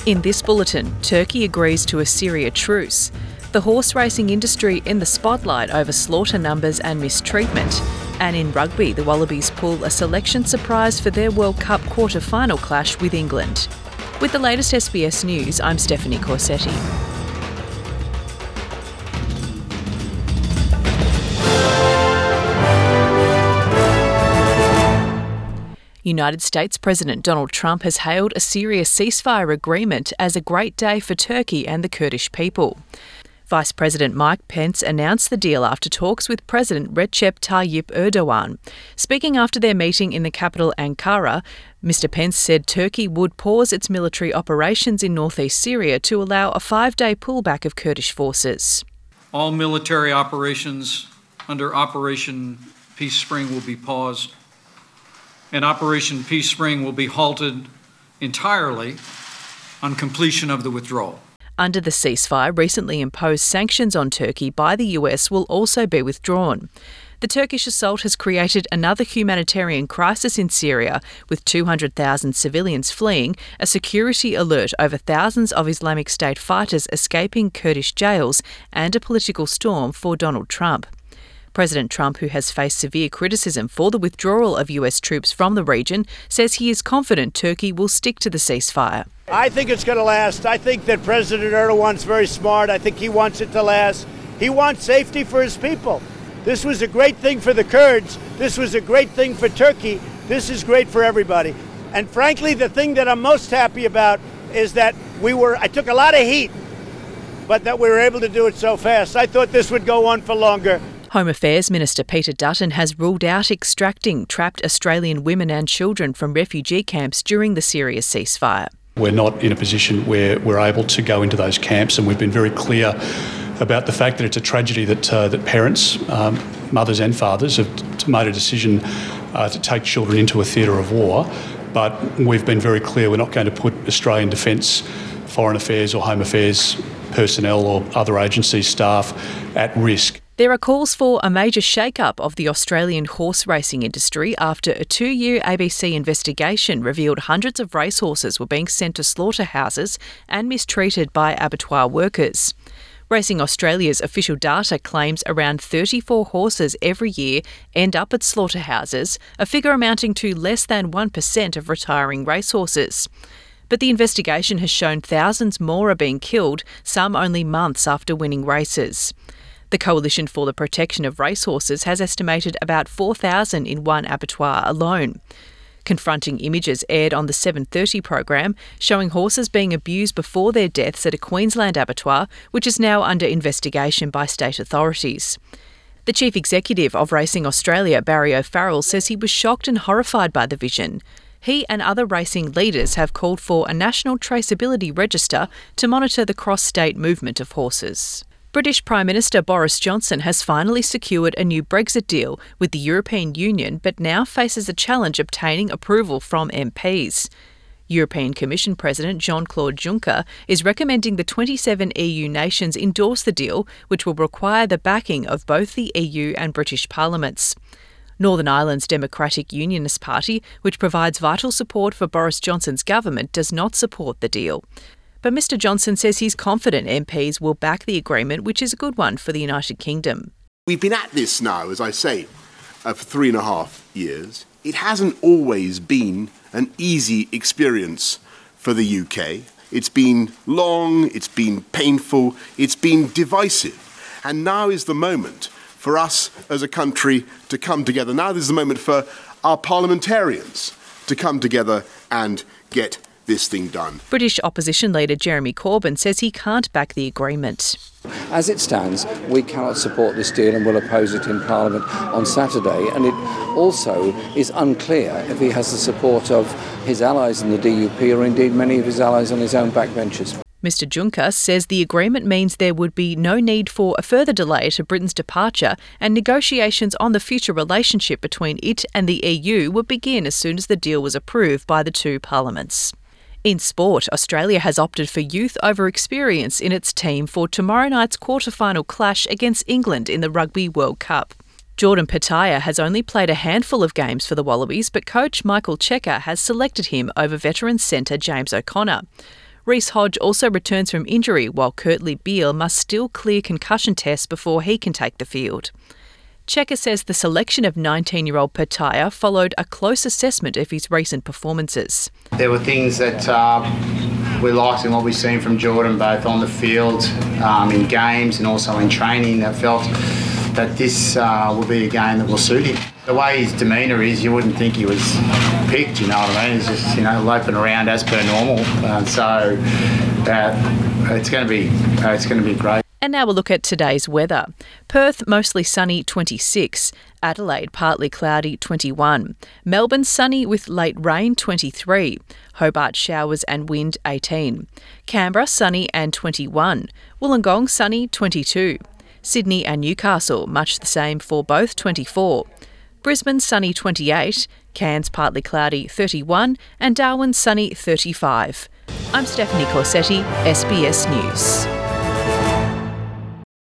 In this bulletin, Turkey agrees to a Syria truce. The horse racing industry in the spotlight over slaughter numbers and mistreatment. And in rugby, the Wallabies pull a selection surprise for their World Cup quarter-final clash with England. With the latest SBS News, I'm Stephanie Corsetti. United States President Donald Trump has hailed a Syria ceasefire agreement as a great day for Turkey and the Kurdish people. Vice President Mike Pence announced the deal after talks with President Recep Tayyip Erdogan. Speaking after their meeting in the capital Ankara, Mr Pence said Turkey would pause its military operations in northeast Syria to allow a 5-day pullback of Kurdish forces. All military operations under Operation Peace Spring will be paused, and Operation Peace Spring will be halted entirely on completion of the withdrawal. Under the ceasefire, recently imposed sanctions on Turkey by the US will also be withdrawn. The Turkish assault has created another humanitarian crisis in Syria, with 200,000 civilians fleeing, a security alert over thousands of Islamic State fighters escaping Kurdish jails, and a political storm for Donald Trump. President Trump, who has faced severe criticism for the withdrawal of US troops from the region, says he is confident Turkey will stick to the ceasefire. I think it's going to last. I think that President Erdogan's very smart. I think he wants it to last. He wants safety for his people. This was a great thing for the Kurds. This was a great thing for Turkey. This is great for everybody. And frankly, the thing that I'm most happy about is that I took a lot of heat, but that we were able to do it so fast. I thought this would go on for longer. Home Affairs Minister Peter Dutton has ruled out extracting trapped Australian women and children from refugee camps during the Syria ceasefire. We're not in a position where we're able to go into those camps, and we've been very clear about the fact that it's a tragedy that parents, mothers and fathers, have made a decision to take children into a theatre of war. But we've been very clear we're not going to put Australian Defence, Foreign Affairs or Home Affairs personnel or other agency staff at risk. There are calls for a major shake-up of the Australian horse racing industry after a 2-year ABC investigation revealed hundreds of racehorses were being sent to slaughterhouses and mistreated by abattoir workers. Racing Australia's official data claims around 34 horses every year end up at slaughterhouses, a figure amounting to less than 1% of retiring racehorses. But the investigation has shown thousands more are being killed, some only months after winning races. The Coalition for the Protection of Racehorses has estimated about 4,000 in one abattoir alone. Confronting images aired on the 7:30 program showing horses being abused before their deaths at a Queensland abattoir, which is now under investigation by state authorities. The Chief Executive of Racing Australia, Barry O'Farrell, says he was shocked and horrified by the vision. He and other racing leaders have called for a national traceability register to monitor the cross-state movement of horses. British Prime Minister Boris Johnson has finally secured a new Brexit deal with the European Union, but now faces a challenge obtaining approval from MPs. European Commission President Jean-Claude Juncker is recommending the 27 EU nations endorse the deal, which will require the backing of both the EU and British parliaments. Northern Ireland's Democratic Unionist Party, which provides vital support for Boris Johnson's government, does not support the deal. But Mr Johnson says he's confident MPs will back the agreement, which is a good one for the United Kingdom. We've been at this now, as I say, for 3.5 years. It hasn't always been an easy experience for the UK. It's been long, it's been painful, it's been divisive. And now is the moment for us as a country to come together. Now is the moment for our parliamentarians to come together and get this thing done. British opposition leader Jeremy Corbyn says he can't back the agreement. As it stands, we cannot support this deal and will oppose it in Parliament on Saturday. And it also is unclear if he has the support of his allies in the DUP or indeed many of his allies on his own backbenches. Mr Juncker says the agreement means there would be no need for a further delay to Britain's departure, and negotiations on the future relationship between it and the EU would begin as soon as the deal was approved by the two parliaments. In sport, Australia has opted for youth over experience in its team for tomorrow night's quarter-final clash against England in the Rugby World Cup. Jordan Petaia has only played a handful of games for the Wallabies, but coach Michael Cheika has selected him over veteran centre James O'Connor. Reece Hodge also returns from injury, while Kurtley Beale must still clear concussion tests before he can take the field. Cheika says the selection of 19-year-old Petaia followed a close assessment of his recent performances. There were things that we liked in what we've seen from Jordan, both on the field, in games and also in training, that felt that this will be a game that will suit him. The way his demeanour is, you wouldn't think he was picked, you know what I mean? He's just, loping around as per normal. So it's going to be great. And now we'll look at today's weather. Perth, mostly sunny, 26. Adelaide, partly cloudy, 21. Melbourne, sunny with late rain, 23. Hobart, showers and wind, 18. Canberra, sunny and 21. Wollongong, sunny, 22. Sydney and Newcastle, much the same for both, 24. Brisbane, sunny, 28. Cairns, partly cloudy, 31. And Darwin, sunny, 35. I'm Stephanie Corsetti, SBS News.